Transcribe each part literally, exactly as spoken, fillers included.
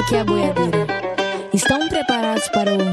aqui é a boiadeira. Estão preparados para o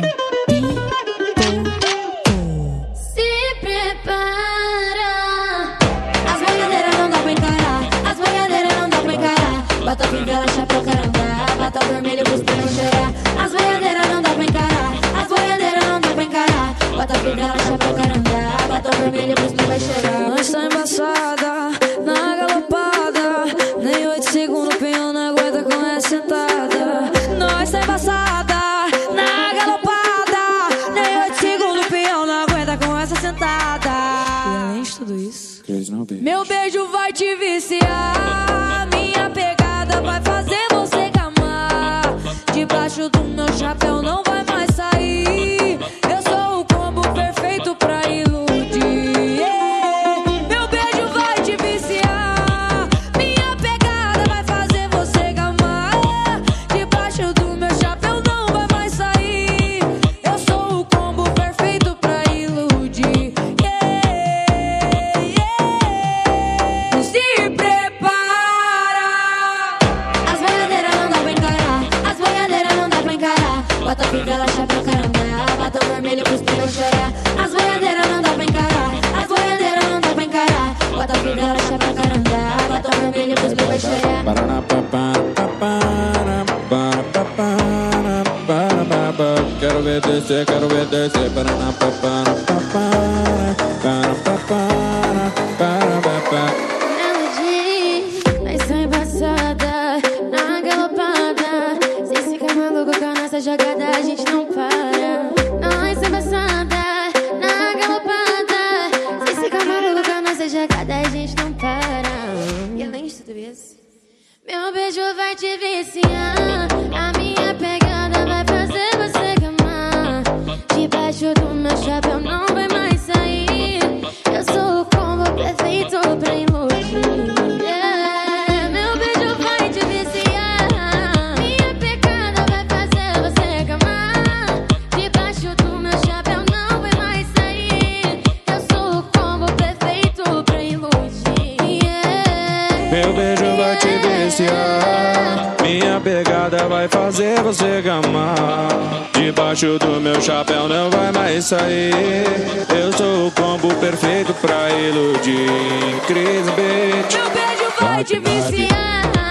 Pipoco? Se prepara. As boiadeiras não dá pra encarar. As boiadeiras não dá pra encarar. Bota pinga, chapéu, caramba. Bota vermelho, busca não chorar. As boiadeiras não dá pra encarar. As boiadeiras não dá pra encarar. Bota pinga, chapéu, caramba. Bota vermelho, busca não vai chorar. Nós tá embaçada, na galopada. Nem oito segundos o peão não aguenta com essa sentada. Nós tá embaçada, na galopada. Nem oito segundos o peão não aguenta com essa sentada. E além de tudo isso, meu beijo vai te viciar. Minha pegada vai fazer você gamar. Debaixo do meu chapéu não vai mais sair. Eu sou o combo perfeito pra iludir. Yeah. Meu beijo vai te viciar. Minha pegada vai fazer você gamar. Debaixo do meu chapéu não vai mais sair. Eu sou o combo perfeito pra iludir. Yeah. Yeah. Se prepara. As boiadeiras não dá pra encarar. As boiadeiras não dá pra encarar. Bota pinga, chapéu, caramba. Bota o vermelho pros pneus chorar. As boiadeiras não dá pra encarar. As boiadeiras não dá pra encarar. Bota pinga, chapéu, caramba. Bota o vermelho pros pneus chorar. Quero ver descer, quero ver descer. Melody, nós tá embaçada, na galopada. Se ficar maluco com a nossa jogada, a gente não para. Nós tá embaçada, na galopada. Se ficar maluco com a nossa jogada, a gente não para. E além de tudo isso, meu beijo vai te viciar. A minha pegada vai fazer você gamar. Debaixo do meu chapéu não vai mais sair. Eu sou o combo perfeito pra iludir. Yeah. Meu beijo vai te viciar. Minha pegada vai fazer você gamar. Debaixo do meu chapéu não vai mais sair. Eu sou o combo perfeito pra iludir. Yeah. Meu beijo vai te viciar. Minha pegada vai fazer você gamar. Debaixo do meu chapéu não vai mais sair. Eu sou o combo perfeito pra iludir. Cris Beat. Meu beijo vai te viciar.